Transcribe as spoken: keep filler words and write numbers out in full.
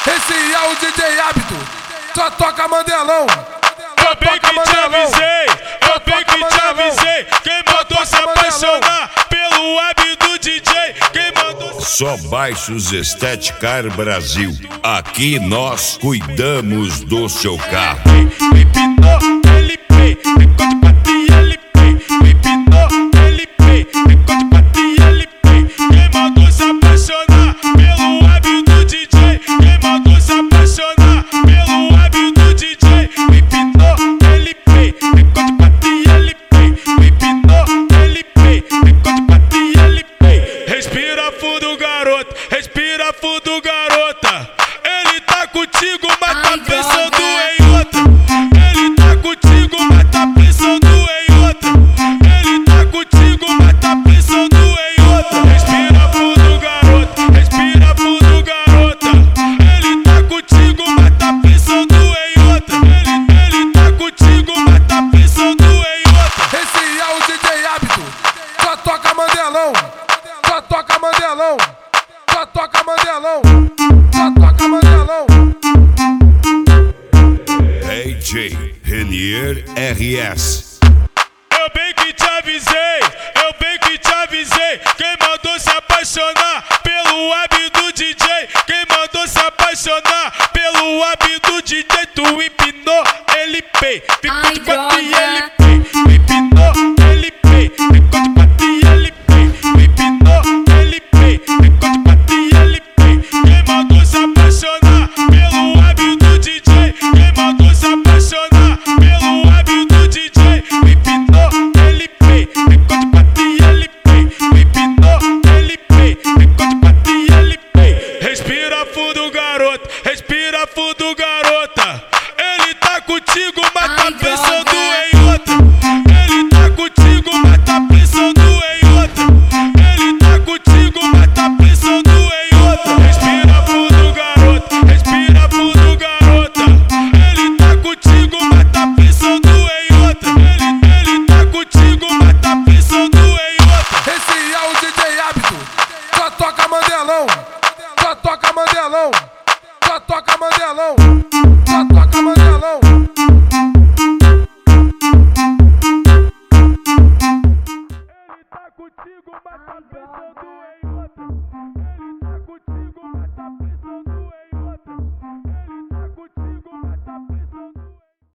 Esse é o D J Hábito, só toca Mandelão. Eu bem que te avisei, eu bem que te avisei. Quem mandou se apaixonar pelo hábito do D J? Quem mandou? Só Baixos Estética Brasil. Aqui nós cuidamos do seu carro. Me pinou, ele pei, recorde bate, ele pei. Me pinou, ele pei, recorde bate, ele pei. Quem mandou se apaixonar pelo hábito do D J? Quem mandou se apaixonar pelo hábito do D J? Me pinou, ele pei, recorde bate, ele pei. Me pinou, ele pei, recorde bate, ele pei. Respira fundo, garoto, respira fundo, garota. Ele tá contigo, mas tá pensando em outra. Ele tá contigo, mas tá pensando em outra. Ele tá contigo, mas tá pensando em outra. Respira fundo, garota, respira fundo, garota. Ele tá contigo, mas tá pensando em outra. Ele, ele tá contigo, mas tá pensando em outra. Esse é o D J Hábito, só toca Mandelão. Só toca Mandelão. Só toca Mandelão. Só toca Mandelão. D J Renier R S. Eu bem que te avisei, eu bem que te avisei. Quem mandou se apaixonar pelo hábito do D J? Quem mandou se apaixonar pelo hábito do D J? Tu empinou, ele pei, ficou de quatro e ele pei. Me empinou, ele pei, ficou de quatro e ele pei. Me empinou, ele pei, ficou de quatro e ele pei. Quem mandou se apaixonar pelo hábito do D J? Quem mandou se apaixonar pelo hábito do D J? Me empinou, ele pei, ficou de quatro e ele pei. Me empinou, ele pei, ficou de quatro e ele pei. Respira fundo, garoto, respira fundo, garoto.